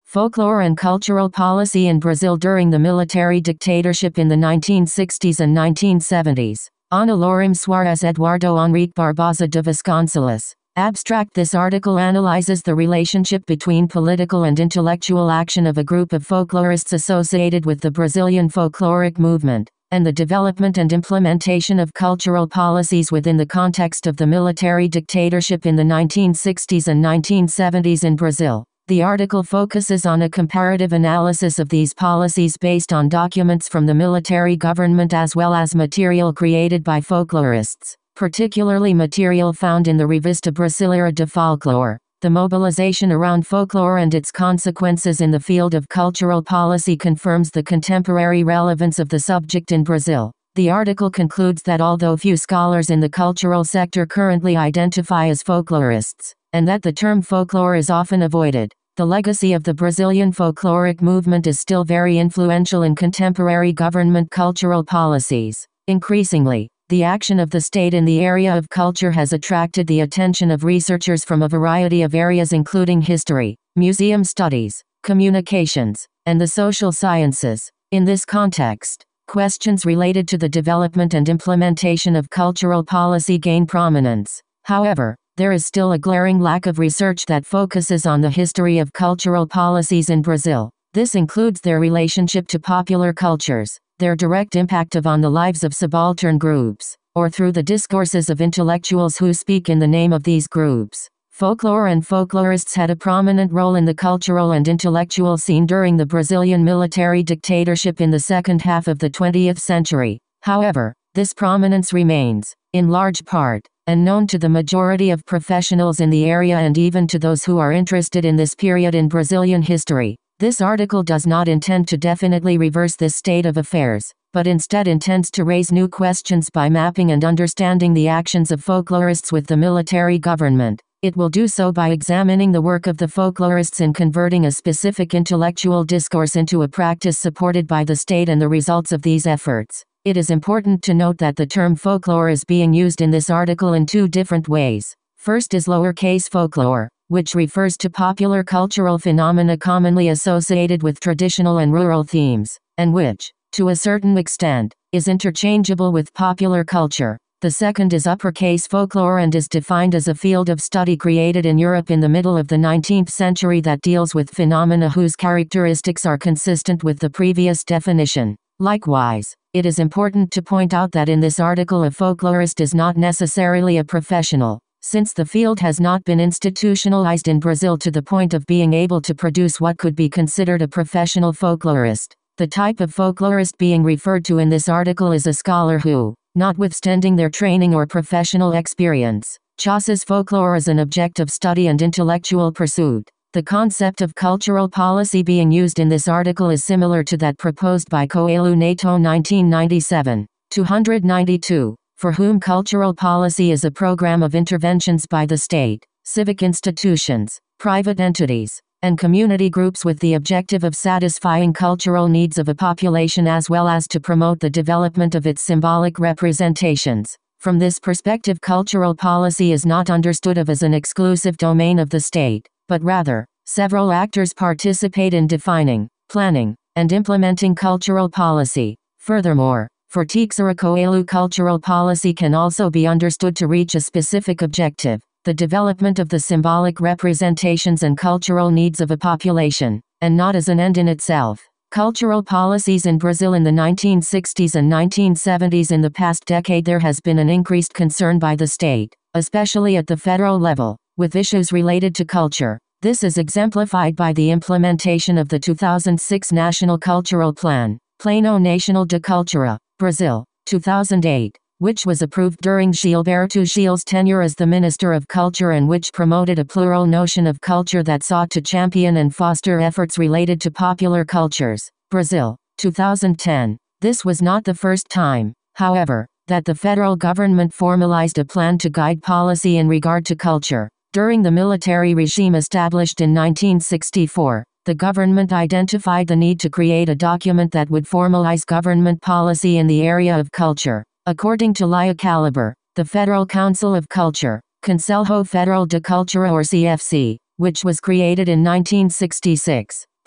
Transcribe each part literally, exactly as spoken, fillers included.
Folklore and cultural policy in Brazil during the military dictatorship in the nineteen sixties and nineteen seventies. Ana Lorim Soares Eduardo Henrique Barbosa de Vasconcelos. Abstract. This article analyzes the relationship between political and intellectual action of a group of folklorists associated with the Brazilian folkloric movement, and the development and implementation of cultural policies within the context of the military dictatorship in the nineteen sixties and nineteen seventies in Brazil. The article focuses on a comparative analysis of these policies based on documents from the military government as well as material created by folklorists, particularly material found in the Revista Brasileira de Folklore. The mobilization around folklore and its consequences in the field of cultural policy confirms the contemporary relevance of the subject in Brazil. The article concludes that although few scholars in the cultural sector currently identify as folklorists, and that the term folklore is often avoided, the legacy of the Brazilian folkloric movement is still very influential in contemporary government cultural policies. Increasingly, the action of the state in the area of culture has attracted the attention of researchers from a variety of areas including history, museum studies, communications, and the social sciences. In this context, questions related to the development and implementation of cultural policy gain prominence. However, there is still a glaring lack of research that focuses on the history of cultural policies in Brazil. This includes their relationship to popular cultures, their direct impact on the lives of subaltern groups, or through the discourses of intellectuals who speak in the name of these groups. Folklore and folklorists had a prominent role in the cultural and intellectual scene during the Brazilian military dictatorship in the second half of the twentieth century. However, this prominence remains, in large part, unknown to the majority of professionals in the area and even to those who are interested in this period in Brazilian history. This article does not intend to definitely reverse this state of affairs, but instead intends to raise new questions by mapping and understanding the actions of folklorists with the military government. It will do so by examining the work of the folklorists in converting a specific intellectual discourse into a practice supported by the state and the results of these efforts. It is important to note that the term folklore is being used in this article in two different ways. First is lowercase folklore, which refers to popular cultural phenomena commonly associated with traditional and rural themes, and which, to a certain extent, is interchangeable with popular culture. The second is uppercase folklore and is defined as a field of study created in Europe in the middle of the nineteenth century that deals with phenomena whose characteristics are consistent with the previous definition. Likewise, it is important to point out that in this article a folklorist is not necessarily a professional, since the field has not been institutionalized in Brazil to the point of being able to produce what could be considered a professional folklorist. The type of folklorist being referred to in this article is a scholar who, notwithstanding their training or professional experience, chooses folklore as an object of study and intellectual pursuit. The concept of cultural policy being used in this article is similar to that proposed by Coelho Neto nineteen ninety-seven. two hundred ninety-two, for whom cultural policy is a program of interventions by the state, civic institutions, private entities, and community groups with the objective of satisfying cultural needs of a population as well as to promote the development of its symbolic representations. From this perspective, cultural policy is not understood of as an exclusive domain of the state, but rather, several actors participate in defining, planning, and implementing cultural policy. Furthermore, for Teixeira Coelho, cultural policy can also be understood to reach a specific objective, the development of the symbolic representations and cultural needs of a population, and not as an end in itself. Cultural policies in Brazil in the nineteen sixties and nineteen seventies. In the past decade there has been an increased concern by the state, especially at the federal level, with issues related to culture. This is exemplified by the implementation of the two thousand six National Cultural Plan, Plano Nacional de Cultura, Brazil, two thousand eight, which was approved during Gilberto Gil's tenure as the Minister of Culture and which promoted a plural notion of culture that sought to champion and foster efforts related to popular cultures. Brazil, two thousand ten. This was not the first time, however, that the federal government formalized a plan to guide policy in regard to culture. During the military regime established in nineteen sixty-four, the government identified the need to create a document that would formalize government policy in the area of culture. According to Lia Caliber, the Federal Council of Culture, Conselho Federal de Cultura or C F C, which was created in nineteen sixty-six,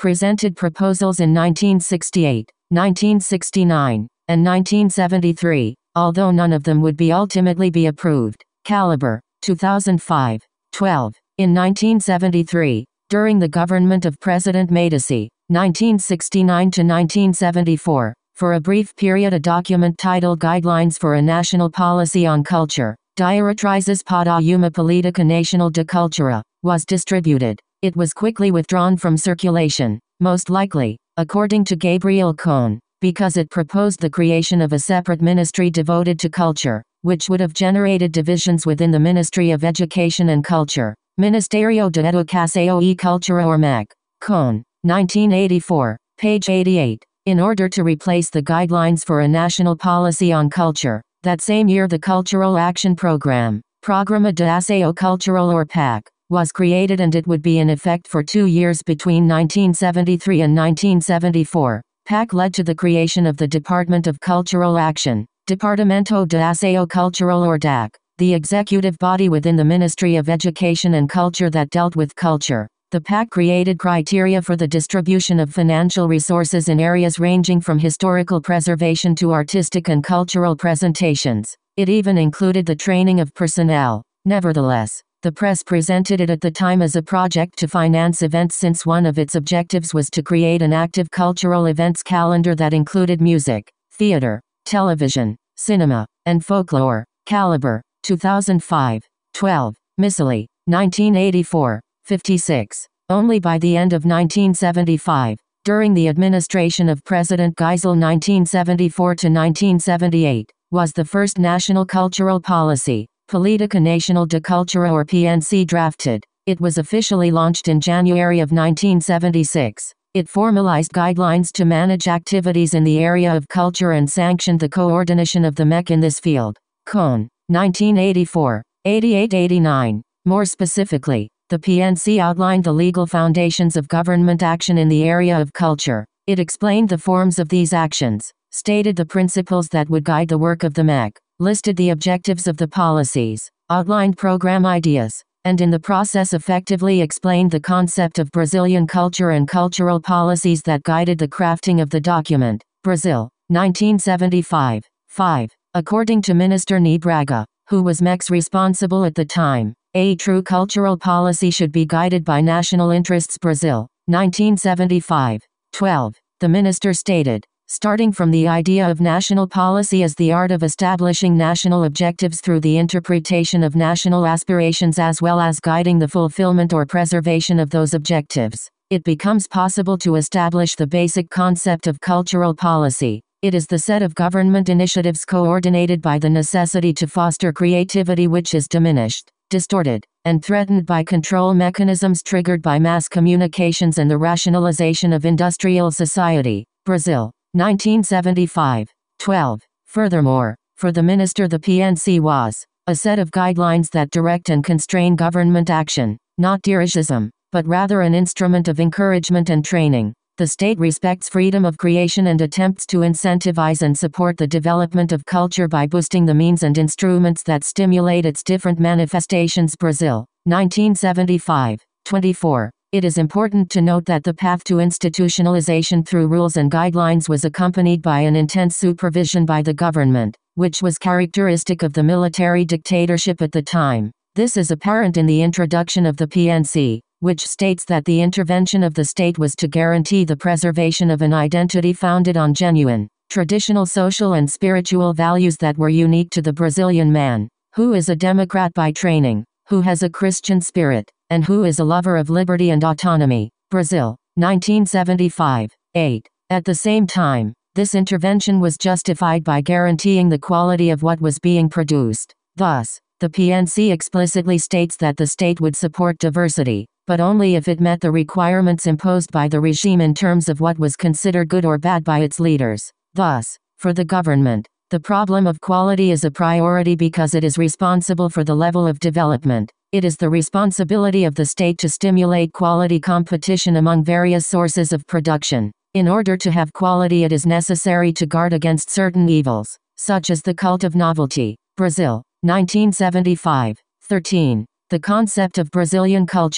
presented proposals in nineteen sixty-eight, nineteen sixty-nine, and nineteen seventy-three, although none of them would be ultimately be approved. Caliber, two thousand five. twelve. In nineteen seventy-three, during the government of President Medici, nineteen sixty-nine to nineteen seventy-four, for a brief period a document titled Guidelines for a National Policy on Culture, Diretrizes para uma Política Nacional de Cultura, was distributed. It was quickly withdrawn from circulation, most likely, according to Gabriel Kohn, because it proposed the creation of a separate ministry devoted to culture, which would have generated divisions within the Ministry of Education and Culture, Ministerio de Educação e Cultura or M E C. Kohn, nineteen eighty-four, page eighty-eight. In order to replace the Guidelines for a National Policy on Culture, that same year the Cultural Action Program, Programa de Ação Cultural or P A C, was created and it would be in effect for two years between nineteen seventy-three and nineteen seventy-four. P A C led to the creation of the Department of Cultural Action, Departamento de Ação Cultural or D A C, the executive body within the Ministry of Education and Culture that dealt with culture. The P A C created criteria for the distribution of financial resources in areas ranging from historical preservation to artistic and cultural presentations. It even included the training of personnel. Nevertheless, the press presented it at the time as a project to finance events since one of its objectives was to create an active cultural events calendar that included music, theater, television, cinema, and folklore. Caliber, two thousand five. twelve. Miscellany, nineteen eighty-four, fifty-six. Only by the end of nineteen seventy-five, during the administration of President Geisel nineteen seventy-four to nineteen seventy-eight, was the first national cultural policy, Política Nacional de Cultura or P N C drafted. It was officially launched in January of nineteen seventy-six. It formalized guidelines to manage activities in the area of culture and sanctioned the coordination of the M E C in this field. Kohn, nineteen eighty-four, eighty-eight eighty-nine. More specifically, the P N C outlined the legal foundations of government action in the area of culture. It explained the forms of these actions, stated the principles that would guide the work of the M E C, listed the objectives of the policies, outlined program ideas, and in the process effectively explained the concept of Brazilian culture and cultural policies that guided the crafting of the document. Brazil, nineteen seventy-five. five. According to Minister Ney Braga, who was M E C's responsible at the time, a true cultural policy should be guided by national interests. Brazil, nineteen seventy-five. twelve. The minister stated, starting from the idea of national policy as the art of establishing national objectives through the interpretation of national aspirations as well as guiding the fulfillment or preservation of those objectives, it becomes possible to establish the basic concept of cultural policy. It is the set of government initiatives coordinated by the necessity to foster creativity which is diminished, distorted, and threatened by control mechanisms triggered by mass communications and the rationalization of industrial society. Brazil, nineteen seventy-five. twelve. Furthermore, for the minister the P N C was a set of guidelines that direct and constrain government action, not dirigism, but rather an instrument of encouragement and training. The state respects freedom of creation and attempts to incentivize and support the development of culture by boosting the means and instruments that stimulate its different manifestations. Brazil, nineteen seventy-five. twenty-four. It is important to note that the path to institutionalization through rules and guidelines was accompanied by an intense supervision by the government, which was characteristic of the military dictatorship at the time. This is apparent in the introduction of the P N C, which states that the intervention of the state was to guarantee the preservation of an identity founded on genuine, traditional social and spiritual values that were unique to the Brazilian man, who is a Democrat by training, who has a Christian spirit, and who is a lover of liberty and autonomy. Brazil, nineteen seventy-five. eight. At the same time, this intervention was justified by guaranteeing the quality of what was being produced. Thus, the P N C explicitly states that the state would support diversity, but only if it met the requirements imposed by the regime in terms of what was considered good or bad by its leaders. Thus, for the government, the problem of quality is a priority because it is responsible for the level of development. It is the responsibility of the state to stimulate quality competition among various sources of production. In order to have quality, it is necessary to guard against certain evils, such as the cult of novelty. Brazil, nineteen seventy-five. thirteen. The concept of Brazilian culture,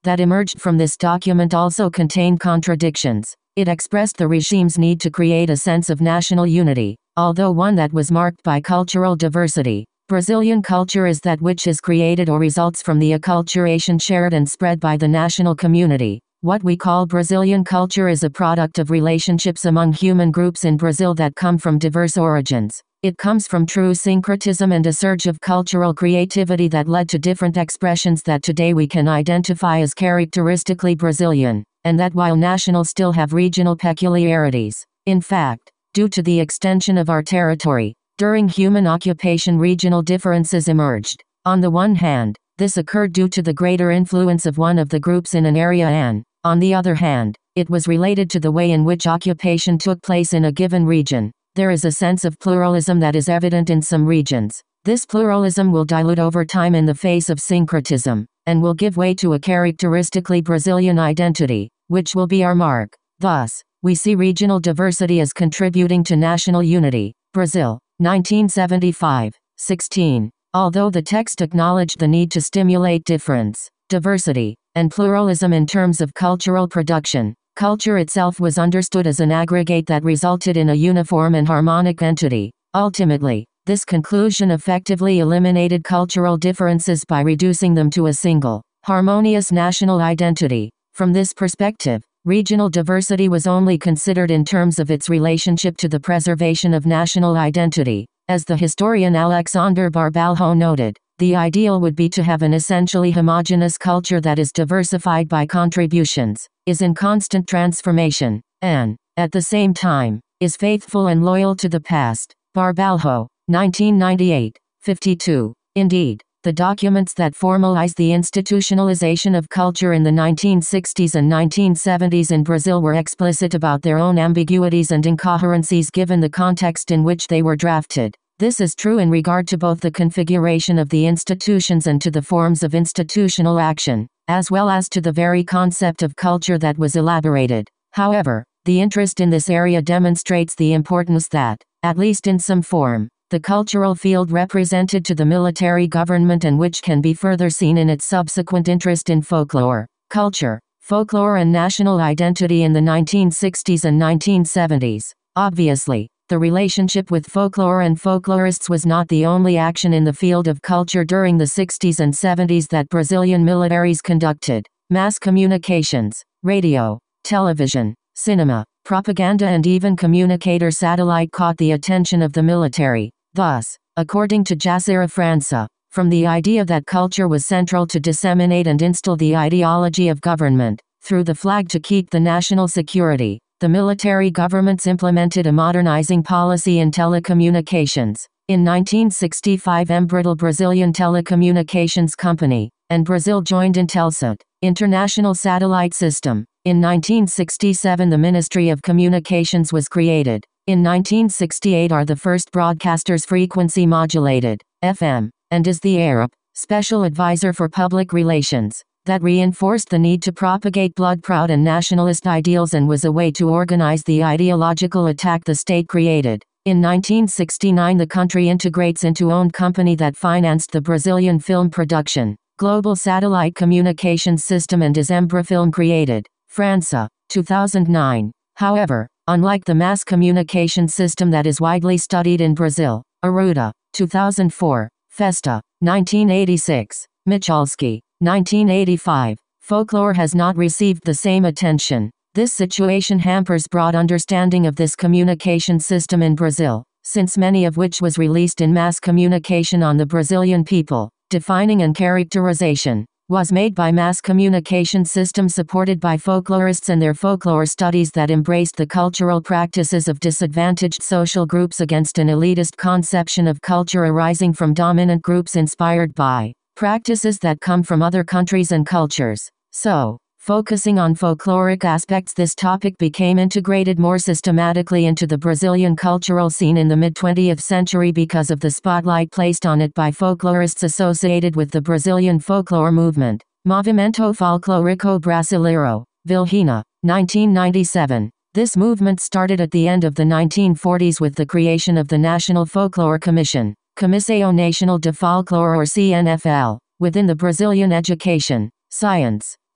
that emerged from this document also contained contradictions. It expressed the regime's need to create a sense of national unity, although one that was marked by cultural diversity. Brazilian culture is that which is created or results from the acculturation shared and spread by the national community. What we call Brazilian culture is a product of relationships among human groups in Brazil that come from diverse origins. It comes from true syncretism and a surge of cultural creativity that led to different expressions that today we can identify as characteristically Brazilian, and that while national still have regional peculiarities. In fact, due to the extension of our territory, during human occupation regional differences emerged. On the one hand, this occurred due to the greater influence of one of the groups in an area and, on the other hand, it was related to the way in which occupation took place in a given region. There is a sense of pluralism that is evident in some regions. This pluralism will dilute over time in the face of syncretism, and will give way to a characteristically Brazilian identity, which will be our mark. Thus, we see regional diversity as contributing to national unity. Brazil, nineteen seventy-five, sixteen. Although the text acknowledged the need to stimulate difference, diversity, and pluralism in terms of cultural production, culture itself was understood as an aggregate that resulted in a uniform and harmonic entity. Ultimately, this conclusion effectively eliminated cultural differences by reducing them to a single, harmonious national identity. From this perspective, regional diversity was only considered in terms of its relationship to the preservation of national identity. As the historian Alexander Barbalho noted, the ideal would be to have an essentially homogeneous culture that is diversified by contributions, is in constant transformation, and, at the same time, is faithful and loyal to the past. Barbalho, nineteen ninety-eight, fifty-two. Indeed, the documents that formalize the institutionalization of culture in the nineteen sixties and nineteen seventies in Brazil were explicit about their own ambiguities and incoherencies given the context in which they were drafted. This is true in regard to both the configuration of the institutions and to the forms of institutional action, as well as to the very concept of culture that was elaborated. However, the interest in this area demonstrates the importance that, at least in some form, the cultural field represented to the military government and which can be further seen in its subsequent interest in folklore, culture, folklore and national identity in the nineteen sixties and nineteen seventies. Obviously, the relationship with folklore and folklorists was not the only action in the field of culture during the sixties and seventies that Brazilian militaries conducted. Mass communications, radio, television, cinema, propaganda and even communicator satellite caught the attention of the military. Thus, according to Jacira França, from the idea that culture was central to disseminate and instill the ideology of government, through the flag to keep the national security, the military governments implemented a modernizing policy in telecommunications. In nineteen sixty-five Embratel Brazilian Telecommunications Company, and Brazil joined Intelsat, International Satellite System. In nineteen sixty-seven the Ministry of Communications was created. In nineteen sixty-eight are the first broadcasters frequency modulated, F M, and is the A R P, Special Advisor for Public Relations, that reinforced the need to propagate blood-proud and nationalist ideals and was a way to organize the ideological attack the state created. In nineteen sixty-nine the country integrates into owned company that financed the Brazilian film production, Global Satellite Communications System and is Embrafilm created. França, two thousand nine. However, unlike the mass communication system that is widely studied in Brazil, Arruda, two thousand four, Festa, nineteen eighty-six, Michalski, nineteen eighty-five, folklore has not received the same attention. This situation hampers broad understanding of this communication system in Brazil, since many of which was released in mass communication on the Brazilian people. Defining and characterization was made by mass communication systems supported by folklorists and their folklore studies that embraced the cultural practices of disadvantaged social groups against an elitist conception of culture arising from dominant groups inspired by practices that come from other countries and cultures. So, focusing on folkloric aspects, this topic became integrated more systematically into the Brazilian cultural scene in the mid-twentieth century because of the spotlight placed on it by folklorists associated with the Brazilian folklore movement. Movimento Folclórico Brasileiro, Vilhena, nineteen ninety-seven. This movement started at the end of the nineteen forties with the creation of the National Folklore Commission, Comissão Nacional de Folclore or C N F L, within the Brazilian education, science,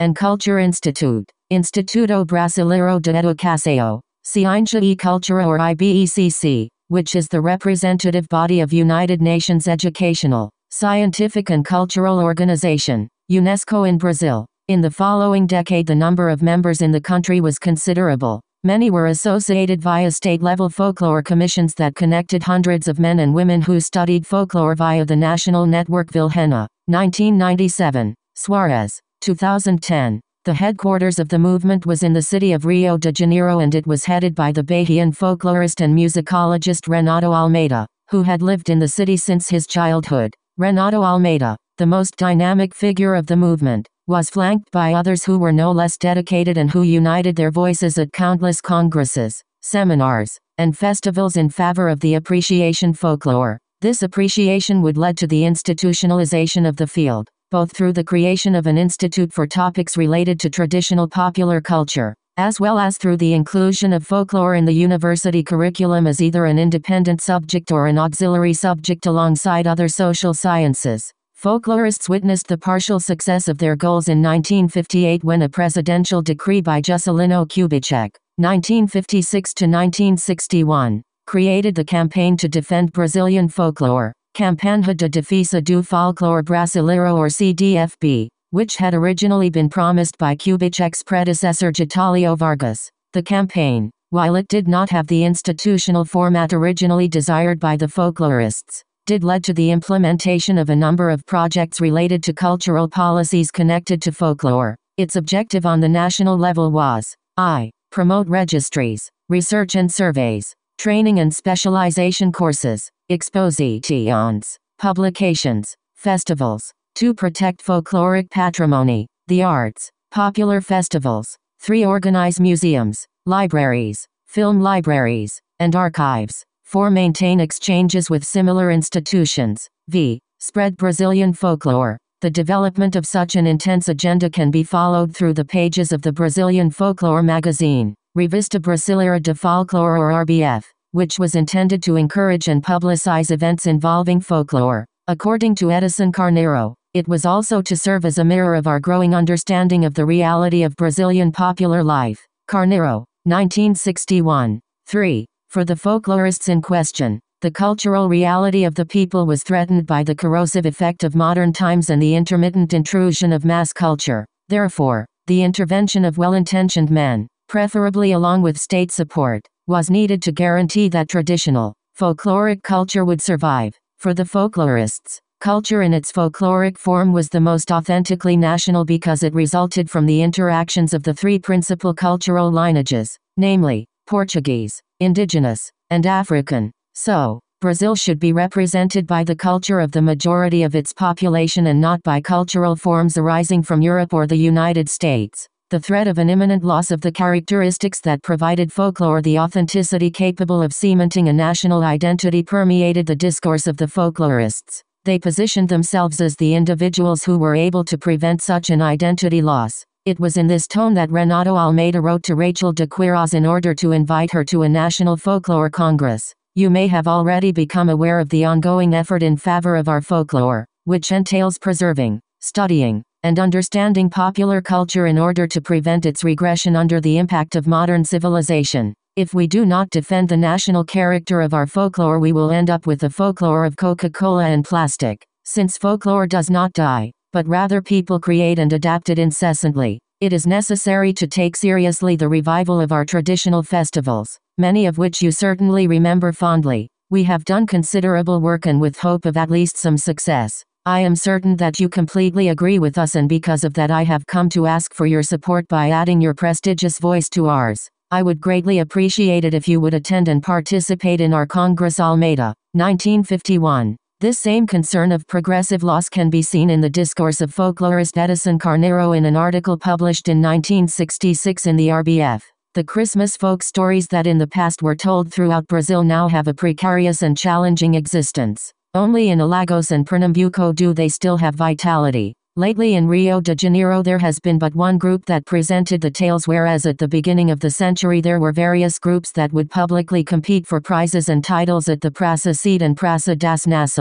and Culture Institute, Instituto Brasileiro de Educação, Ciência e Cultura or I B E C C, which is the representative body of United Nations Educational, Scientific and Cultural Organization, UNESCO in Brazil. In the following decade the number of members in the country was considerable. Many were associated via state-level folklore commissions that connected hundreds of men and women who studied folklore via the national network Vilhena, nineteen ninety-seven, Suarez, two thousand ten. The headquarters of the movement was in the city of Rio de Janeiro and it was headed by the Bahian folklorist and musicologist Renato Almeida, who had lived in the city since his childhood. Renato Almeida, the most dynamic figure of the movement, was flanked by others who were no less dedicated and who united their voices at countless congresses, seminars, and festivals in favor of the appreciation folklore. This appreciation would lead to the institutionalization of the field, both through the creation of an institute for topics related to traditional popular culture, as well as through the inclusion of folklore in the university curriculum as either an independent subject or an auxiliary subject alongside other social sciences. Folklorists witnessed the partial success of their goals in nineteen fifty-eight when a presidential decree by Juscelino Kubitschek, nineteen fifty-six to nineteen sixty-one, created the Campaign to Defend Brazilian Folklore, Campanha de Defesa do Folclore Brasileiro or C D F B, which had originally been promised by Kubitschek's predecessor Getulio Vargas. The campaign, while it did not have the institutional format originally desired by the folklorists, did lead to the implementation of a number of projects related to cultural policies connected to folklore. Its objective on the national level was I. Promote registries, research and surveys, training and specialization courses, expositions, publications, festivals, two. Protect folkloric patrimony, the arts, popular festivals, three. Organize museums, libraries, film libraries, and archives, four. Maintain exchanges with similar institutions, v. Spread Brazilian folklore. The development of such an intense agenda can be followed through the pages of the Brazilian folklore magazine, Revista Brasileira de Folklore or R B F, which was intended to encourage and publicize events involving folklore. According to Edison Carneiro, it was also to serve as a mirror of our growing understanding of the reality of Brazilian popular life. Carneiro, nineteen sixty-one. three. For the folklorists in question, the cultural reality of the people was threatened by the corrosive effect of modern times and the intermittent intrusion of mass culture. Therefore, the intervention of well-intentioned men, preferably along with state support, was needed to guarantee that traditional, folkloric culture would survive. For the folklorists, culture in its folkloric form was the most authentically national because it resulted from the interactions of the three principal cultural lineages, namely, Portuguese, Indigenous, and African. So, Brazil should be represented by the culture of the majority of its population and not by cultural forms arising from Europe or the United States. The threat of an imminent loss of the characteristics that provided folklore the authenticity capable of cementing a national identity permeated the discourse of the folklorists. They positioned themselves as the individuals who were able to prevent such an identity loss. It was in this tone that Renato Almeida wrote to Rachel de Queiroz in order to invite her to a National Folklore Congress. You may have already become aware of the ongoing effort in favor of our folklore, which entails preserving, studying, and understanding popular culture in order to prevent its regression under the impact of modern civilization. If we do not defend the national character of our folklore, we will end up with the folklore of Coca-Cola and plastic. Since folklore does not die, but rather people create and adapt it incessantly, it is necessary to take seriously the revival of our traditional festivals, many of which you certainly remember fondly. We have done considerable work and with hope of at least some success. I am certain that you completely agree with us, and because of that I have come to ask for your support by adding your prestigious voice to ours. I would greatly appreciate it if you would attend and participate in our Congress. Almeida, nineteen fifty-one. This same concern of progressive loss can be seen in the discourse of folklorist Edison Carneiro in an article published in nineteen sixty-six in the R B F. The Christmas folk stories that in the past were told throughout Brazil now have a precarious and challenging existence. Only in Alagoas and Pernambuco do they still have vitality. Lately in Rio de Janeiro there has been but one group that presented the tales, whereas at the beginning of the century there were various groups that would publicly compete for prizes and titles at the Praça Seed and Praça das Nações.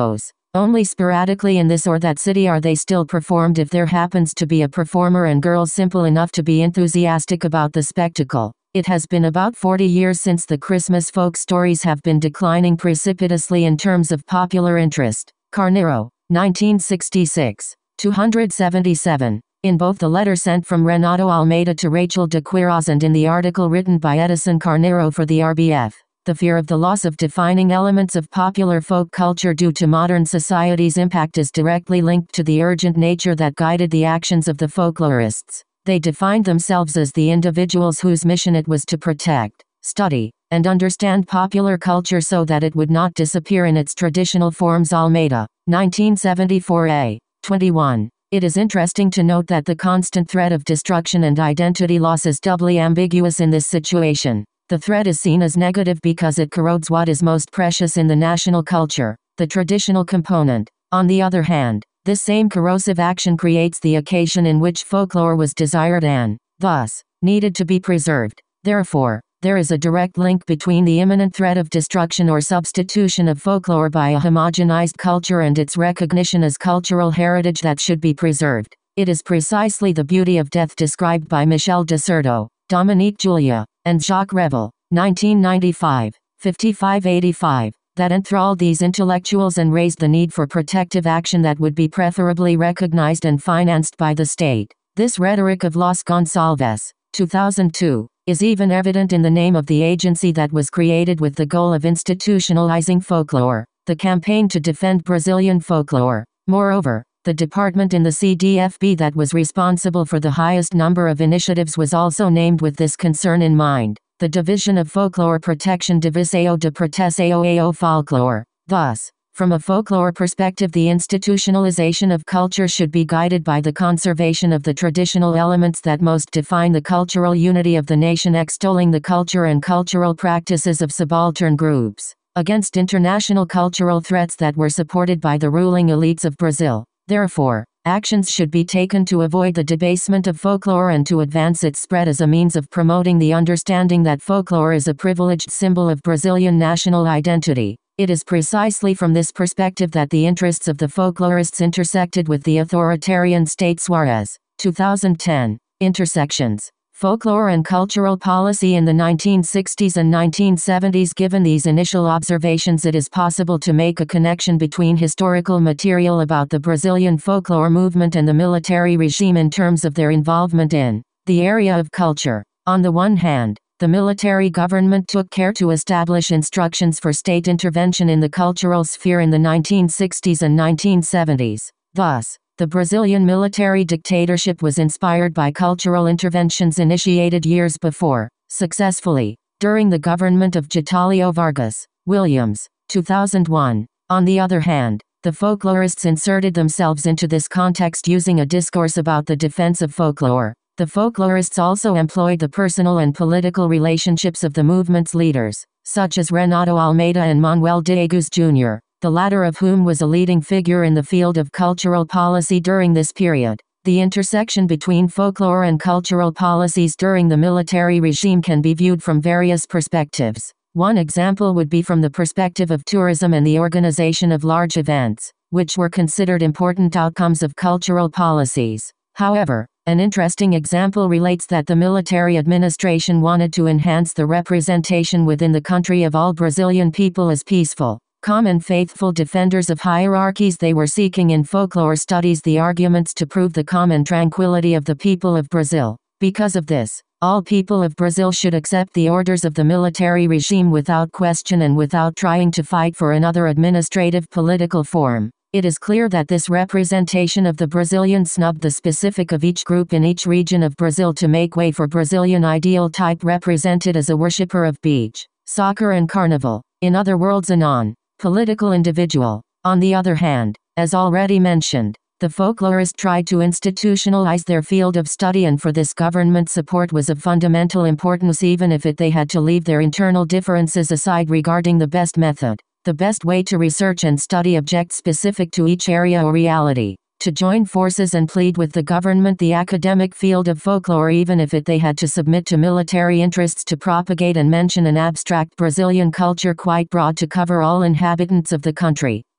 Only sporadically in this or that city are they still performed if there happens to be a performer and girls simple enough to be enthusiastic about the spectacle. It has been about forty years since the Christmas folk stories have been declining precipitously in terms of popular interest. Carneiro, nineteen sixty-six, two seventy-seven. In both the letter sent from Renato Almeida to Rachel de Quiroz and in the article written by Edison Carneiro for the R B F, the fear of the loss of defining elements of popular folk culture due to modern society's impact is directly linked to the urgent nature that guided the actions of the folklorists. They defined themselves as the individuals whose mission it was to protect, study, and understand popular culture so that it would not disappear in its traditional forms. Almeida, nineteen seventy-four A, twenty-one. It is interesting to note that the constant threat of destruction and identity loss is doubly ambiguous in this situation. The threat is seen as negative because it corrodes what is most precious in the national culture, the traditional component. On the other hand, this same corrosive action creates the occasion in which folklore was desired and, thus, needed to be preserved. Therefore, there is a direct link between the imminent threat of destruction or substitution of folklore by a homogenized culture and its recognition as cultural heritage that should be preserved. It is precisely the beauty of death described by Michel de Certeau, Dominique Julia, and Jacques Revel, nineteen ninety-five, fifty-five eighty-five, that enthralled these intellectuals and raised the need for protective action that would be preferably recognized and financed by the state. This rhetoric of Los Gonçalves, two thousand two, is even evident in the name of the agency that was created with the goal of institutionalizing folklore, the Campaign to Defend Brazilian Folklore. Moreover, the department in the C D F B that was responsible for the highest number of initiatives was also named with this concern in mind, the Division of Folklore Protection Divisão de Proteção ao Folclore. Thus, from a folklore perspective, the institutionalization of culture should be guided by the conservation of the traditional elements that most define the cultural unity of the nation, extolling the culture and cultural practices of subaltern groups, against international cultural threats that were supported by the ruling elites of Brazil. Therefore, actions should be taken to avoid the debasement of folklore and to advance its spread as a means of promoting the understanding that folklore is a privileged symbol of Brazilian national identity. It is precisely from this perspective that the interests of the folklorists intersected with the authoritarian state. Suarez, two thousand ten. Intersections. Folklore and cultural policy in the nineteen sixties and nineteen seventies. Given these initial observations, it is possible to make a connection between historical material about the Brazilian folklore movement and the military regime in terms of their involvement in the area of culture. On the one hand, the military government took care to establish instructions for state intervention in the cultural sphere in the nineteen sixties and nineteen seventies. Thus, the Brazilian military dictatorship was inspired by cultural interventions initiated years before, successfully, during the government of Getúlio Vargas. Williams, two thousand one. On the other hand, the folklorists inserted themselves into this context using a discourse about the defense of folklore. The folklorists also employed the personal and political relationships of the movement's leaders, such as Renato Almeida and Manuel Diegues Junior, the latter of whom was a leading figure in the field of cultural policy during this period. The intersection between folklore and cultural policies during the military regime can be viewed from various perspectives. One example would be from the perspective of tourism and the organization of large events, which were considered important outcomes of cultural policies. However, an interesting example relates that the military administration wanted to enhance the representation within the country of all Brazilian people as peaceful, calm and faithful defenders of hierarchies. They were seeking in folklore studies the arguments to prove the calm and tranquility of the people of Brazil. Because of this, all people of Brazil should accept the orders of the military regime without question and without trying to fight for another administrative political form. It is clear that this representation of the Brazilian snubbed the specific of each group in each region of Brazil to make way for Brazilian ideal type represented as a worshipper of beach, soccer and carnival. In other words, a non-political individual. On the other hand, as already mentioned, the folklorists tried to institutionalize their field of study, and for this government support was of fundamental importance, even if it they had to leave their internal differences aside regarding the best method, the best way to research and study objects specific to each area or reality, to join forces and plead with the government the academic field of folklore, even if it they had to submit to military interests to propagate and mention an abstract Brazilian culture quite broad to cover all inhabitants of the country.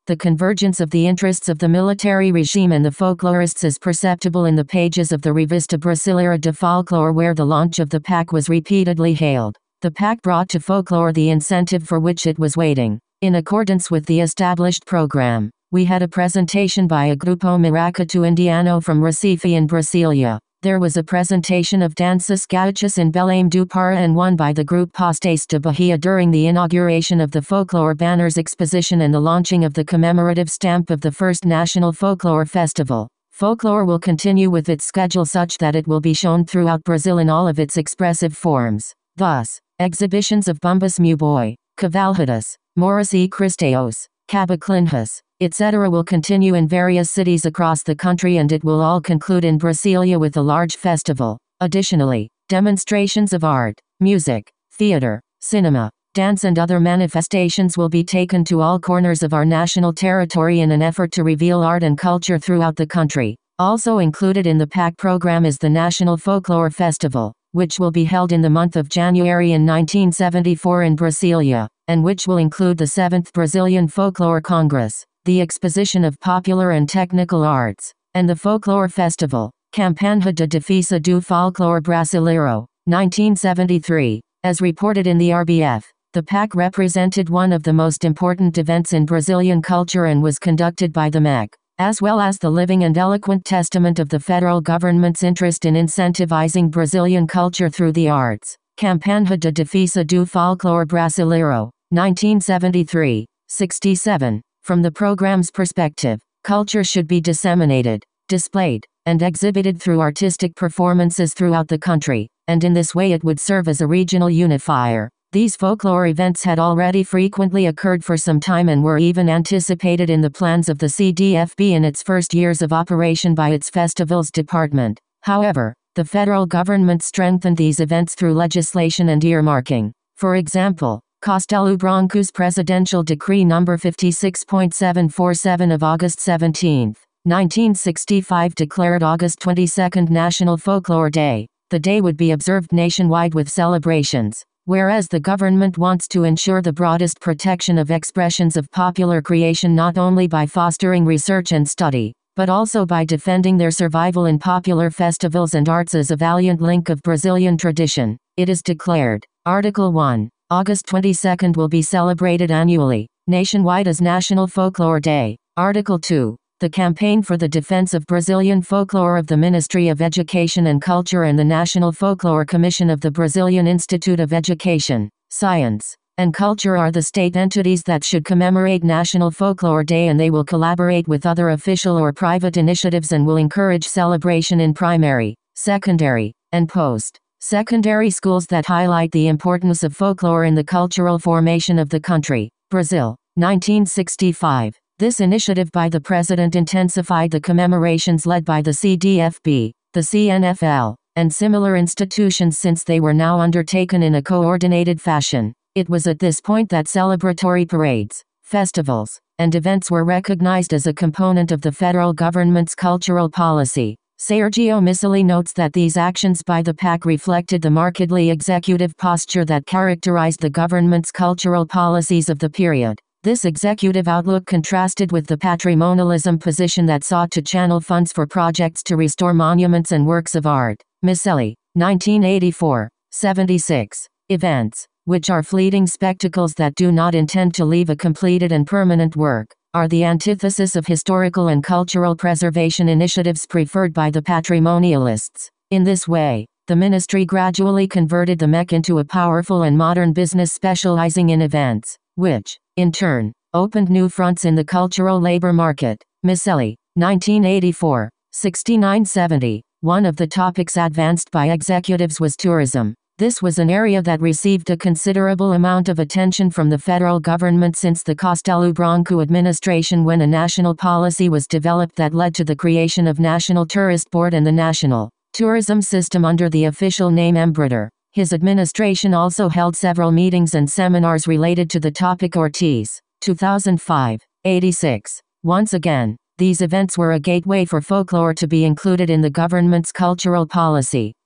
The convergence of the interests of the military regime and the folklorists is perceptible in the pages of the Revista Brasileira de Folklore, where the launch of the P A C was repeatedly hailed. The P A C brought to folklore the incentive for which it was waiting. In accordance with the established program, we had a presentation by a Grupo Maracatu Indiano from Recife in Brasilia. There was a presentation of danças gauchas in Belém do Pará and one by the group Postes de Bahia during the inauguration of the Folklore Banners exposition and the launching of the commemorative stamp of the first National Folklore Festival. Folklore will continue with its schedule such that it will be shown throughout Brazil in all of its expressive forms. Thus, exhibitions of Bumbas Muboi, Cavalhadas, Moros e Cristãos, Caboclinhas, et cetera will continue in various cities across the country, and it will all conclude in Brasilia with a large festival. Additionally, demonstrations of art, music, theater, cinema, dance and other manifestations will be taken to all corners of our national territory in an effort to reveal art and culture throughout the country. Also included in the P A C program is the National Folklore Festival, which will be held in the month of January in nineteen seventy-four in Brasilia, and which will include the seventh Brazilian Folklore Congress, the Exposition of Popular and Technical Arts, and the Folklore Festival, Campanha de Defesa do Folclore Brasileiro, nineteen seventy-three. As reported in the R B F, the P A C represented one of the most important events in Brazilian culture and was conducted by the M E C, as well as the living and eloquent testament of the federal government's interest in incentivizing Brazilian culture through the arts. Campanha de Defesa do Folclore Brasileiro, nineteen seventy-three, sixty-seven. From the program's perspective, culture should be disseminated, displayed, and exhibited through artistic performances throughout the country, and in this way it would serve as a regional unifier. These folklore events had already frequently occurred for some time and were even anticipated in the plans of the C D F B in its first years of operation by its festivals department. However, the federal government strengthened these events through legislation and earmarking. For example, Castelo Branco's Presidential Decree number fifty-six point seven four seven of August seventeenth, nineteen sixty-five declared August twenty-second National Folklore Day. The day would be observed nationwide with celebrations. Whereas the government wants to ensure the broadest protection of expressions of popular creation not only by fostering research and study, but also by defending their survival in popular festivals and arts as a valiant link of Brazilian tradition, it is declared, Article one, August twenty-second will be celebrated annually, nationwide as National Folklore Day. Article two. The campaign for the defense of Brazilian folklore of the Ministry of Education and Culture and the National Folklore Commission of the Brazilian Institute of Education, Science, and Culture are the state entities that should commemorate National Folklore Day, and they will collaborate with other official or private initiatives and will encourage celebration in primary, secondary, and post-secondary schools that highlight the importance of folklore in the cultural formation of the country. Brazil, nineteen sixty-five. This initiative by the President intensified the commemorations led by the C D F B, the C N F L, and similar institutions since they were now undertaken in a coordinated fashion. It was at this point that celebratory parades, festivals, and events were recognized as a component of the federal government's cultural policy. Sergio Miceli notes that these actions by the P A C reflected the markedly executive posture that characterized the government's cultural policies of the period. This executive outlook contrasted with the patrimonialism position that sought to channel funds for projects to restore monuments and works of art. Miceli, nineteen eighty-four, seventy-six. Events, which are fleeting spectacles that do not intend to leave a completed and permanent work, are the antithesis of historical and cultural preservation initiatives preferred by the patrimonialists. In this way, the ministry gradually converted the M E C into a powerful and modern business specializing in events, which, in turn, opened new fronts in the cultural labor market. Miceli, nineteen eighty-four, sixty-nine seventy. One of the topics advanced by executives was tourism. This was an area that received a considerable amount of attention from the federal government since the Castelo Branco administration, when a national policy was developed that led to the creation of National Tourist Board and the National Tourism System under the official name Embratur. His administration also held several meetings and seminars related to the topic. Ortiz, two thousand five, eighty-six. Once again, these events were a gateway for folklore to be included in the government's cultural policy.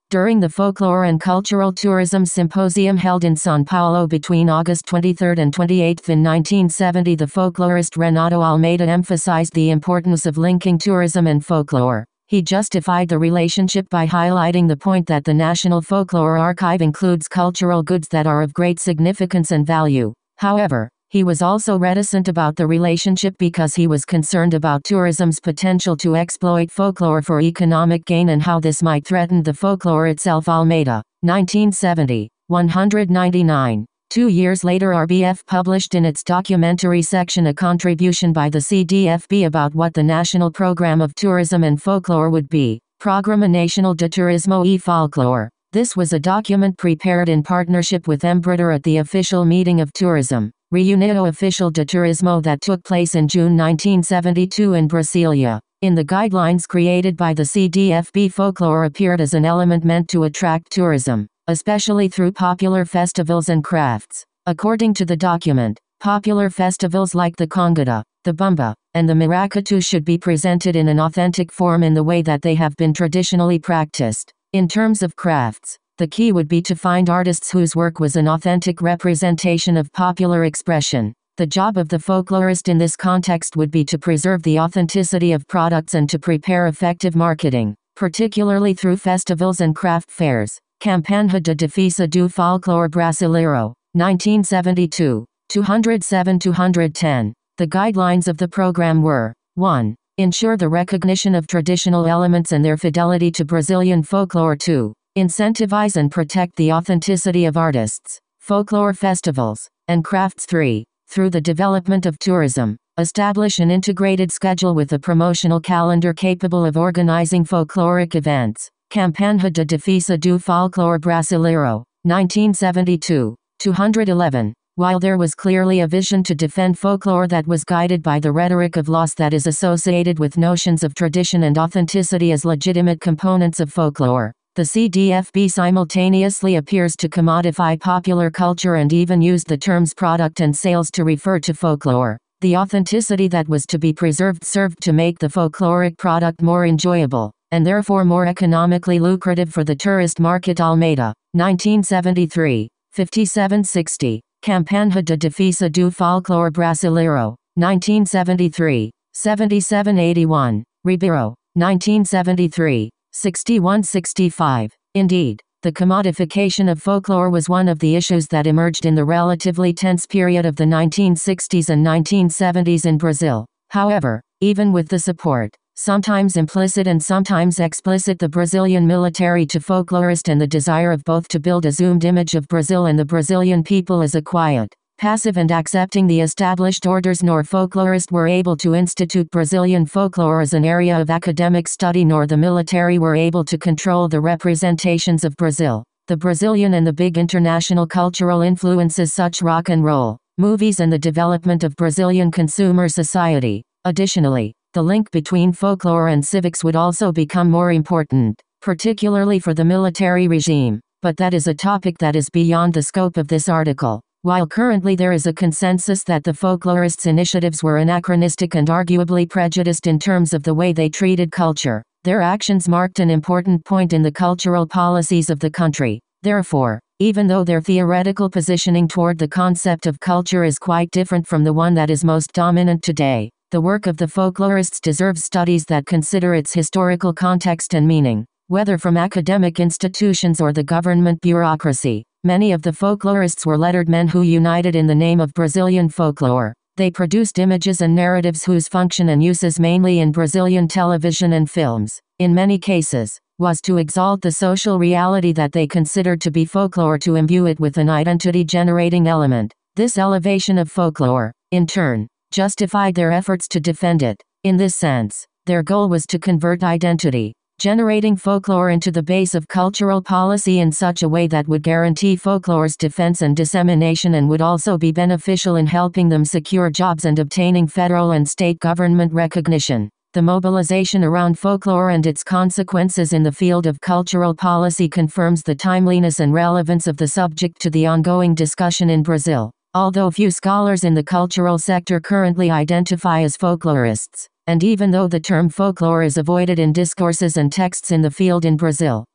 During the Folklore and Cultural Tourism Symposium held in São Paulo between August twenty-third and twenty-eighth in nineteen seventy, the folklorist Renato Almeida emphasized the importance of linking tourism and folklore. He justified the relationship by highlighting the point that the National Folklore Archive includes cultural goods that are of great significance and value. However, he was also reticent about the relationship because he was concerned about tourism's potential to exploit folklore for economic gain and how this might threaten the folklore itself. Almeida, nineteen seventy, one ninety-nine. Two years later, R B F published in its documentary section a contribution by the C D F B about what the National Program of Tourism and Folklore would be, Programa Nacional de Turismo e Folklore. This was a document prepared in partnership with Embratur at the official meeting of tourism, Reunião Oficial de Turismo, that took place in June nineteen seventy-two in Brasilia. In the guidelines created by the C D F B, folklore appeared as an element meant to attract tourism, especially through popular festivals and crafts. According to the document, popular festivals like the Congada, the Bumba, and the Maracatu should be presented in an authentic form in the way that they have been traditionally practiced. In terms of crafts, the key would be to find artists whose work was an authentic representation of popular expression. The job of the folklorist in this context would be to preserve the authenticity of products and to prepare effective marketing, particularly through festivals and craft fairs. Campanha de Defesa do Folclore Brasileiro, nineteen seventy-two, two oh seven to two ten. The guidelines of the program were: one. Ensure the recognition of traditional elements and their fidelity to Brazilian folklore. two. Incentivize and protect the authenticity of artists, folklore festivals, and crafts. three. Through the development of tourism, establish an integrated schedule with a promotional calendar capable of organizing folkloric events. Campanha de Defesa do Folclore Brasileiro, nineteen seventy-two, two eleven. While there was clearly a vision to defend folklore that was guided by the rhetoric of loss that is associated with notions of tradition and authenticity as legitimate components of folklore, the C D F B simultaneously appears to commodify popular culture and even used the terms product and sales to refer to folklore. The authenticity that was to be preserved served to make the folkloric product more enjoyable, and therefore more economically lucrative for the tourist market. Almeida, nineteen seventy-three, fifty-seven sixty. Campanha de Defesa do Folclore Brasileiro, nineteen seventy-three, seventy-seven eighty-one. Ribeiro, nineteen seventy-three, sixty-one sixty-five. Indeed, the commodification of folklore was one of the issues that emerged in the relatively tense period of the nineteen sixties and nineteen seventies in Brazil. However, even with the support, sometimes implicit and sometimes explicit, the Brazilian military to folklorist and the desire of both to build a zoomed image of Brazil and the Brazilian people as a quiet, passive and accepting the established orders, nor folklorist were able to institute Brazilian folklore as an area of academic study, nor the military were able to control the representations of Brazil, the Brazilian and the big international cultural influences such rock and roll, movies and the development of Brazilian consumer society. Additionally, the link between folklore and civics would also become more important, particularly for the military regime, but that is a topic that is beyond the scope of this article. While currently there is a consensus that the folklorists' initiatives were anachronistic and arguably prejudiced in terms of the way they treated culture, their actions marked an important point in the cultural policies of the country. Therefore, even though their theoretical positioning toward the concept of culture is quite different from the one that is most dominant today, the work of the folklorists deserves studies that consider its historical context and meaning, whether from academic institutions or the government bureaucracy. Many of the folklorists were lettered men who united in the name of Brazilian folklore. They produced images and narratives whose function and uses mainly in Brazilian television and films, in many cases, was to exalt the social reality that they considered to be folklore, to imbue it with an identity-generating element. This elevation of folklore, in turn, justified their efforts to defend it. In this sense, their goal was to convert identity, generating folklore into the base of cultural policy in such a way that would guarantee folklore's defense and dissemination, and would also be beneficial in helping them secure jobs and obtaining federal and state government recognition. The mobilization around folklore and its consequences in the field of cultural policy confirms the timeliness and relevance of the subject to the ongoing discussion in Brazil. Although few scholars in the cultural sector currently identify as folklorists, and even though the term folklore is avoided in discourses and texts in the field in Brazil,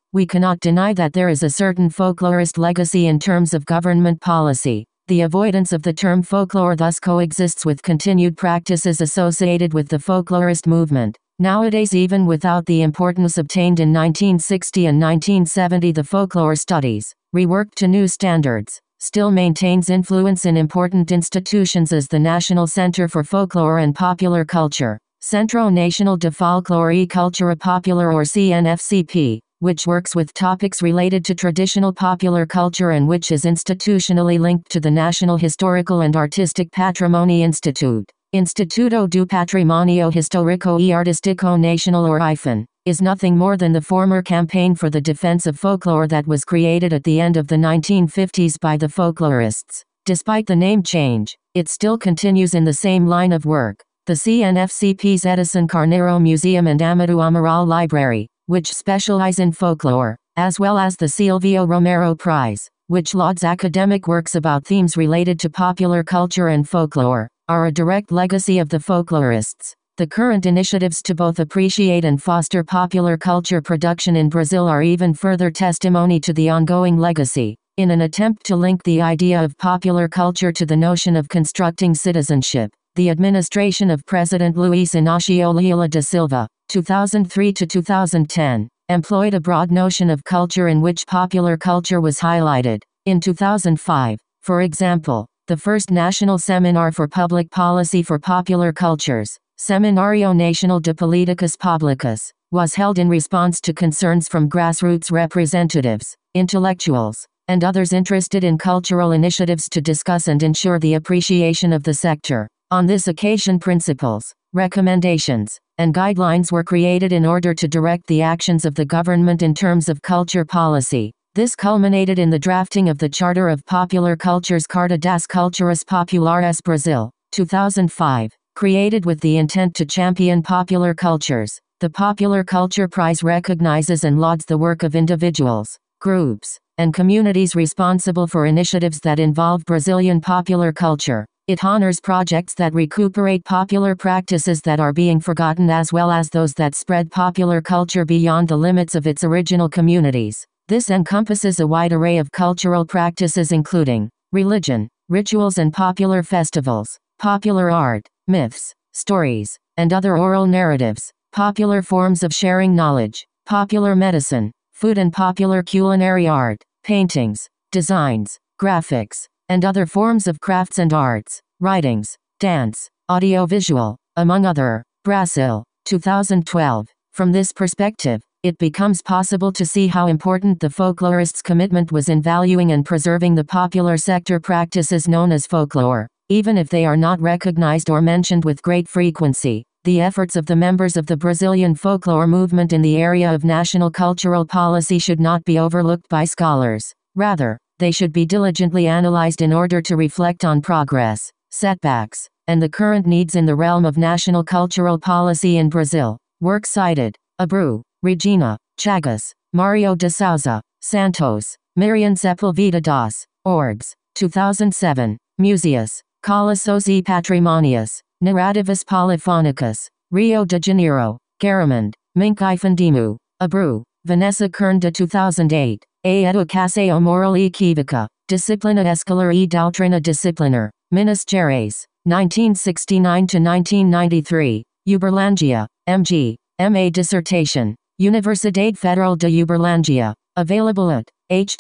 We cannot deny that there is a certain folklorist legacy in terms of government policy. The avoidance of the term folklore thus coexists with continued practices associated with the folklorist movement. Nowadays, even without the importance obtained in nineteen sixty and nineteen seventy, the folklore studies, reworked to new standards, still maintains influence in important institutions as the National Center for Folklore and Popular Culture, Centro Nacional de Folklore y Cultura Popular or C N F C P, which works with topics related to traditional popular culture and which is institutionally linked to the National Historical and Artistic Patrimony Institute. Instituto do Patrimonio Histórico y Artístico Nacional or I F A N, is nothing more than the former campaign for the defense of folklore that was created at the end of the nineteen fifties by the folklorists. Despite the name change, it still continues in the same line of work. The C N F C P's Edison Carneiro Museum and Amadeu Amaral Library, which specialize in folklore, as well as the Silvio Romero Prize, which lauds academic works about themes related to popular culture and folklore, are a direct legacy of the folklorists. The current initiatives to both appreciate and foster popular culture production in Brazil are even further testimony to the ongoing legacy. In an attempt to link the idea of popular culture to the notion of constructing citizenship, the administration of President Luiz Inácio Lula da Silva, two thousand three to two thousand ten, employed a broad notion of culture in which popular culture was highlighted. In two thousand five, for example, the first national seminar for public policy for popular cultures, Seminario Nacional de Políticas Públicas, was held in response to concerns from grassroots representatives, intellectuals, and others interested in cultural initiatives to discuss and ensure the appreciation of the sector. On this occasion, principles, recommendations, and guidelines were created in order to direct the actions of the government in terms of culture policy. This culminated in the drafting of the Charter of Popular Cultures Carta das Culturas Populares Brasil, two thousand five, created with the intent to champion popular cultures. The Popular Culture Prize recognizes and lauds the work of individuals, groups, and communities responsible for initiatives that involve Brazilian popular culture. It honors projects that recuperate popular practices that are being forgotten as well as those that spread popular culture beyond the limits of its original communities. This encompasses a wide array of cultural practices including religion, rituals and popular festivals, popular art, myths, stories, and other oral narratives, popular forms of sharing knowledge, popular medicine, food and popular culinary art, paintings, designs, graphics, and other forms of crafts and arts, writings, dance, audiovisual, among other. Brazil, two thousand twelve. From this perspective, it becomes possible to see how important the folklorists' commitment was in valuing and preserving the popular sector practices known as folklore. Even if they are not recognized or mentioned with great frequency, the efforts of the members of the Brazilian folklore movement in the area of national cultural policy should not be overlooked by scholars. Rather, they should be diligently analyzed in order to reflect on progress, setbacks, and the current needs in the realm of national cultural policy in Brazil. Works cited: Abreu, Regina, Chagas, Mario de Souza, Santos, Miriam Sepulveda das Orbs, two thousand seven, Museus, Coleções e Patrimônios, Narrativas Polifônicas, Rio de Janeiro, Garamond, Mink e Fundimo, Abreu, Vanessa Kern de two thousand eight, A Educação Moral e Cívica, Disciplina Escolar e Doutrina Disciplinar, Minas Gerais, nineteen sixty-nine to nineteen ninety-three, Uberlândia, M G, M A dissertation, Universidade Federal de Uberlândia, available at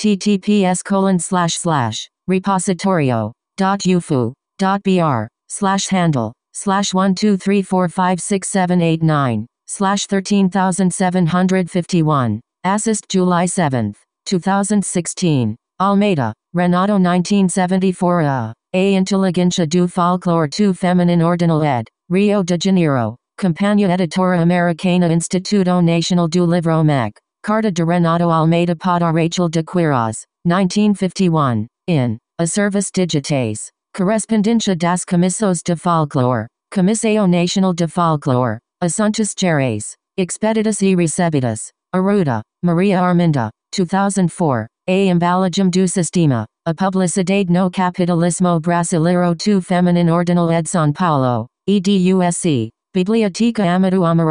https colon slash slash repositorio dot ufo dot br slash handle slash one two three four five six seven eight nine slash thirteen thousand seven hundred fifty-one. Assist July seventh, two thousand sixteen. Almeida, Renato nineteen seventy-four. A. A Inteligência do Folclore two Feminine Ordinal ed. Rio de Janeiro. Companhia Editora Americana Instituto Nacional do Livro Mec. Carta de Renato Almeida para Rachel de Queiroz, nineteen fifty-one. In. A Service Digitais. Correspondência das Comissões de Folclore. Comissão Nacional de Folclore. Assuntos Gerais. Expedidas e Recebidas. Arruda, Maria Arminda, two thousand four. A Embalagem do Sistema. A Publicidade no Capitalismo Brasileiro two Feminine Ordinal ed. São Paulo, E D U S C. Biblioteca Amadeu Amaral,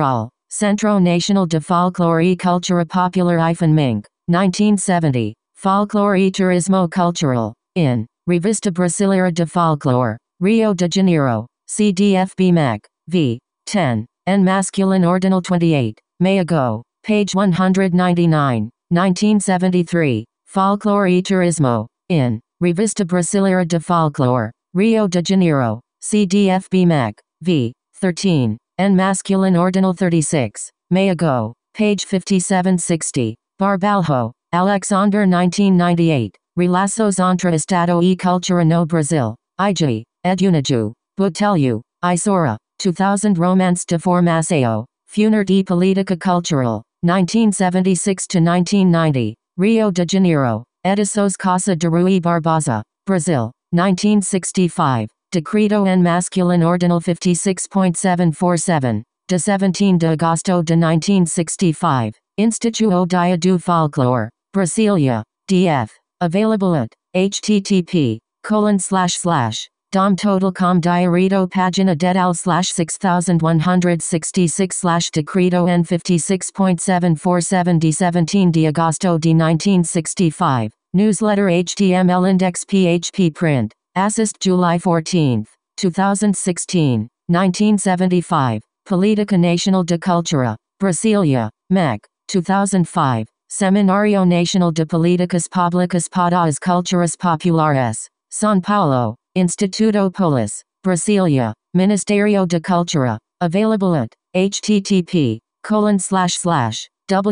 Centro Nacional de Folclore e Cultura Popular I F A N Mink, nineteen seventy. Folclore e Turismo Cultural. In. Revista Brasileira de Folclore. Rio de Janeiro. C D F B M A C. V. ten. N Masculine Ordinal twenty-eight. May ago. Page one hundred ninety-nine. nineteen seventy-three. Folclore e Turismo. In. Revista Brasileira de Folclore. Rio de Janeiro. C D F B M A C. V. thirteen. N Masculine Ordinal thirty-six. May ago. Page fifty-seven sixty. Barbalho. Alexander nineteen ninety-eight. Relações entre Estado e Cultura no Brasil. I G. Edunaju. Botelho. Isora. two thousand Romance de Formação. Funert e Política Cultural. nineteen seventy-six to nineteen ninety. Rio de Janeiro. Edições Casa de Rui Barbosa. Brazil. nineteen sixty-five. Decreto N Masculine Ordinal fifty-six point seven four seven. De seventeen de agosto de nineteen sixty-five. Instituto Dia do Folclore. Brasilia. D F. Available at http colon slash slash dom total com diarito pagina dedal slash six thousand one hundred sixty-six slash decreto N fifty-six point seven four seven de seventeen de agosto de nineteen sixty-five. Newsletter H T M L index P H P print. Assist July fourteenth, two thousand sixteen. nineteen seventy-five. Política Nacional de Cultura. Brasilia. M E C. two thousand five. Seminario Nacional de Políticas Públicas para as Culturas Populares. São Paulo. Instituto Polis. Brasilia. Ministerio de Cultura. Available at http colon slash slash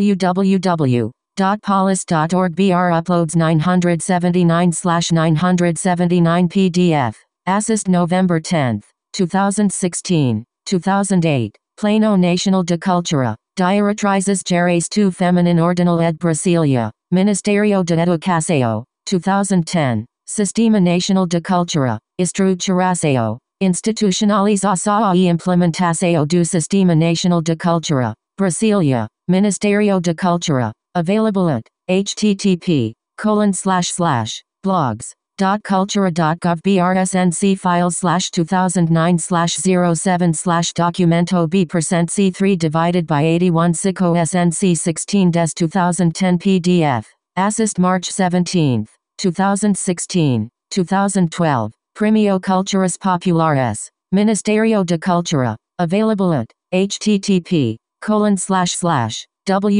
www. Polis dot org B R uploads nine seventy-nine slash nine seventy-nine P D F. Assist November tenth, two thousand sixteen. two thousand eight. Plano Nacional de Cultura. Diretrizes Gerais do Feminino Ordinal ed Brasilia. Ministerio de Educação. two thousand ten. Sistema Nacional de Cultura. Estruturação. Institucionalização e Implementação do Sistema Nacional de Cultura. Brasilia. Ministerio de Cultura. Available at http colon slash slash blogs dot cultura dot gov brsnc files slash two thousand nine slash zero seven slash documento b percent c three divided by eighty-one sico snc sixteen des two thousand ten P D F. Assist March seventeenth, two thousand sixteen. two thousand twelve. Premio Culturas Populares. Ministerio de Cultura. Available at http colon slash slash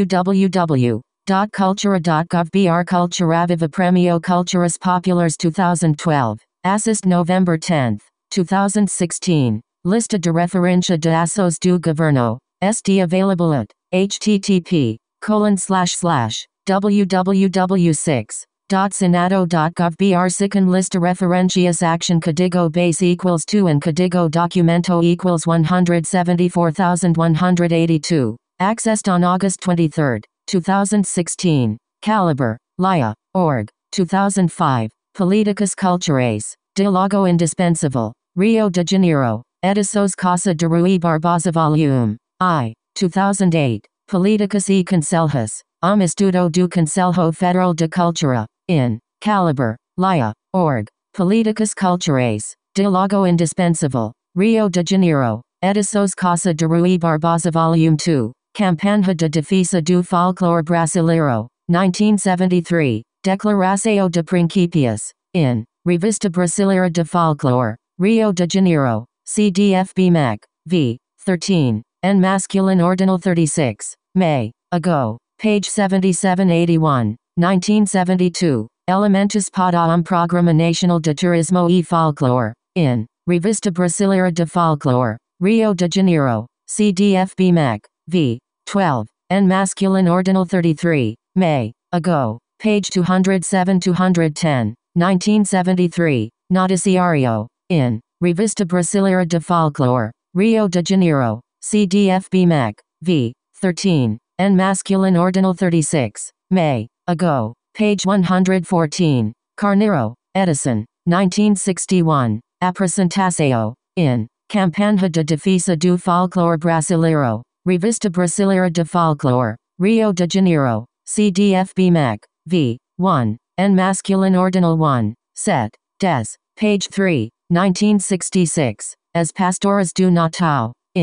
www. cultura dot gov br Cultura Viva Premio Culturas Populares two thousand twelve. Assist November tenth, two thousand sixteen. Lista de referencia de ações do governo. S D available at http colon slash slash www six dot senado dot gov br Second lista referencias action código base equals two and código documento equals one hundred seventy-four thousand one hundred eighty-two. Accessed on August twenty-third. two thousand sixteen. Caliber. Lia. Org. two thousand five. Políticas Culturais. Diálogo Indispensável. Rio de Janeiro. Edições Casa de Rui Barbosa Volume I. two thousand eight. Políticas e Conselhos. Um Estudo do Conselho Federal de Cultura. In. Caliber. Lia. Org. Políticas Culturais. Diálogo Indispensável. Rio de Janeiro. Edições Casa de Rui Barbosa Volume two. Campanha de Defesa do Folclore Brasileiro. nineteen seventy-three. Declaração de Principios. In. Revista Brasileira de Folclore. Rio de Janeiro. C D F B M A C. V. thirteen. N Masculine Ordinal thirty-six. May. Ago. Page seventy-seven eighty-one. nineteen seventy-two. Elementos para um Programa Nacional de Turismo e Folclore. In. Revista Brasileira de Folclore. Rio de Janeiro. C D F B M A C. V. twelve. N Masculine Ordinal thirty-three. May. Ago. Page two oh seven to two ten. nineteen seventy-three. Noticiario. In. Revista Brasileira de Folclore. Rio de Janeiro. C D F B M A C. V. thirteen. N Masculine Ordinal thirty-six. May. Ago. Page one hundred fourteen. Carneiro. Edison. nineteen sixty-one. Apresentação. In. Campanha de Defesa do Folclore Brasileiro. Revista Brasileira de Folclore. Rio de Janeiro. C D F B M A C. V. one. N Masculine Ordinal one. Set. Des. Page three. nineteen sixty-six. As Pastores do Natal. In.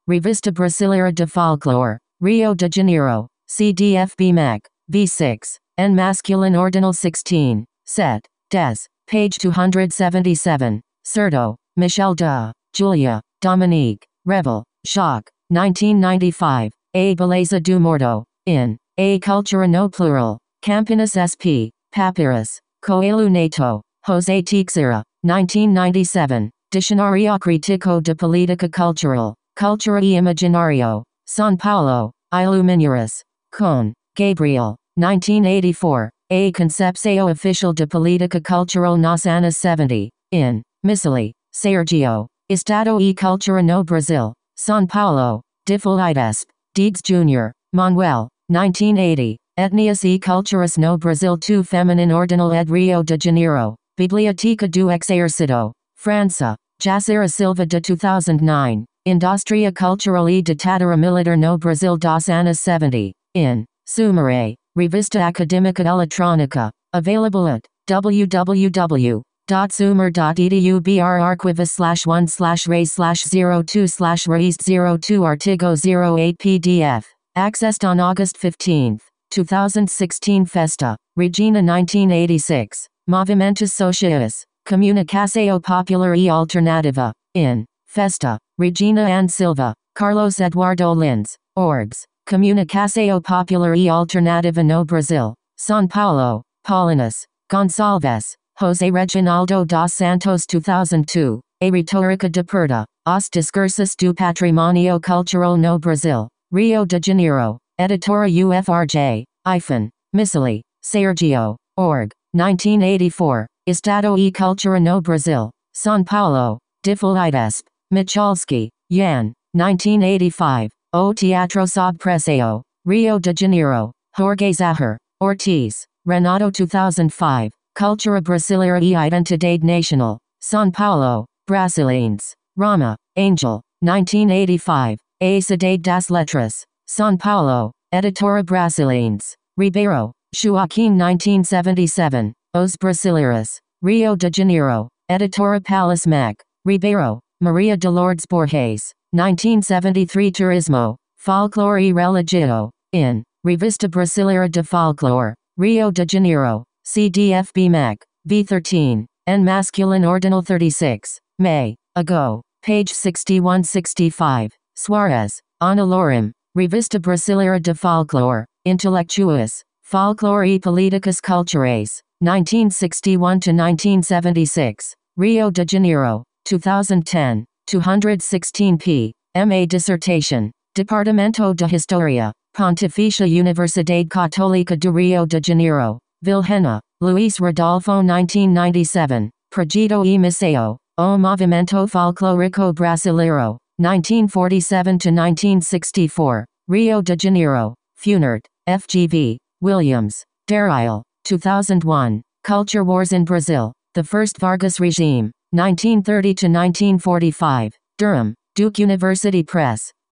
Revista Brasileira de Folclore, Rio de Janeiro, C D F B M A C, V six, N masculine ordinal sixteen, set, des, page two hundred seventy-seven, Cerdo, Michel de, Julia, Dominique, Rebel, Jacques, nineteen ninety-five, A Beleza do Morto, in, A Cultura no Plural, Campinas S P, Papyrus, Coelho Neto, José Teixeira, nineteen ninety-seven, Dicionário Crítico de Política Cultural, Cultura e Imaginario, São Paulo, Iluminares, Cone, Gabriel, nineteen eighty-four, A Concepção Oficial de Política Cultural nos anos seventy, in, Missile, Sergio, Estado e Cultura no Brasil, São Paulo, Dificuldades, Deeds Junior, Manuel, nineteen eighty, Etnias e Culturas no Brasil two Feminine Ordinal ed Rio de Janeiro, Biblioteca do Exército, França, Jacira Silva de two thousand nine, Indústria Cultural e Ditadura Militar no Brasil dos anos seventy, in, Sumaré, Revista Acadêmica Eletrônica, available at w w w dot sumer dot e d u barra arquivos slash one slash res slash zero two slash raised zero two artigo zero eight P D F, accessed on August fifteenth, two thousand sixteen. Festa, Regina nineteen eighty-six, Movimentos Sociais, Comunicação Popular e Alternativa, in, Festa, Regina and Silva, Carlos Eduardo Lins, Orgs, Comunicação Popular e Alternativa no Brasil, São Paulo, Paulinus, Gonçalves, José Reginaldo dos Santos two thousand two, A Retórica de Perda, Os Discursos do Patrimônio Cultural no Brasil, Rio de Janeiro, Editora U F R J, Ifan, Missile, Sergio, Org, nineteen eighty-four, Estado e Cultura no Brasil, São Paulo, Dificuldades, Michalski, Jan, nineteen eighty-five, O Teatro sob Pressão, Rio de Janeiro, Jorge Zahar, Ortiz, Renato two thousand five, Cultura Brasileira e Identidade Nacional, São Paulo, Brasiliense, Rama, Angel, nineteen eighty-five, A Cidade das Letras, São Paulo, Editora Brasiliense, Ribeiro, Joaquim nineteen seventy-seven, Os Brasileiros, Rio de Janeiro, Editora Palace Mac, Ribeiro, Maria de Lourdes Borges, nineteen seventy-three. Turismo, Folclore e Religio, in, Revista Brasileira de Folclore, Rio de Janeiro, C D F B M A C, V thirteen, N masculine ordinal thirty-six, May, ago, page sixty-one sixty-five, Suarez, Ana Lorim, Revista Brasileira de Folclore, Intelectuais, Folclore e Políticas Culturais, nineteen sixty-one to nineteen seventy-six, Rio de Janeiro, two thousand ten, two hundred sixteen p. M A Dissertation, Departamento de Historia, Pontificia Universidade Católica do Rio de Janeiro, Vilhena, Luís Rodolfo nineteen ninety-seven, Projeto e Museu, O Movimento Folclórico Brasileiro, nineteen forty-seven to nineteen sixty-four, Rio de Janeiro, Funert, F G V, Williams, Daryl, two thousand one, Culture Wars in Brazil, The First Vargas Regime, nineteen thirty to nineteen forty-five, Durham, Duke University Press,